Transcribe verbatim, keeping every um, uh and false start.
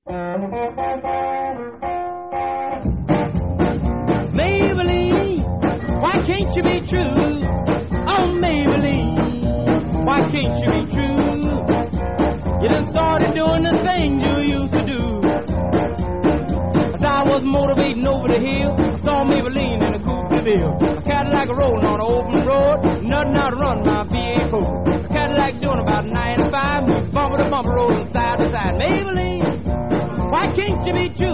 Maybelline, why can't you be true? Oh, Maybelline, why can't you be true? You done started doing the things you used to do. As I was motivating over the hill, I saw Maybelline in a coupe de ville. A Cadillac rolling on an open road, nothing out to run my V eight Ford. A Cadillac doing about ninety-five, bumper to bumper rolling side to side. Maybelline, why can't you be true?